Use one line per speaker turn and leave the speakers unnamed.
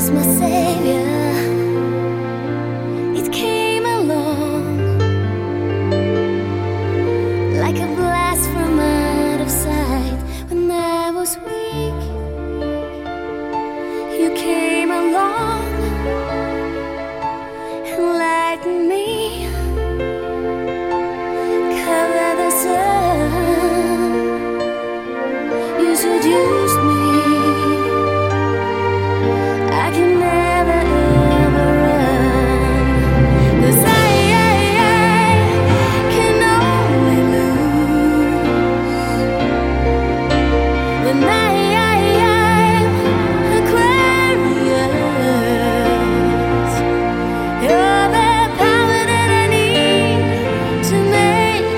my savior. It came along like a blast from out of sight. When I was weak, you came along and lightened me. Cover the sun. You said you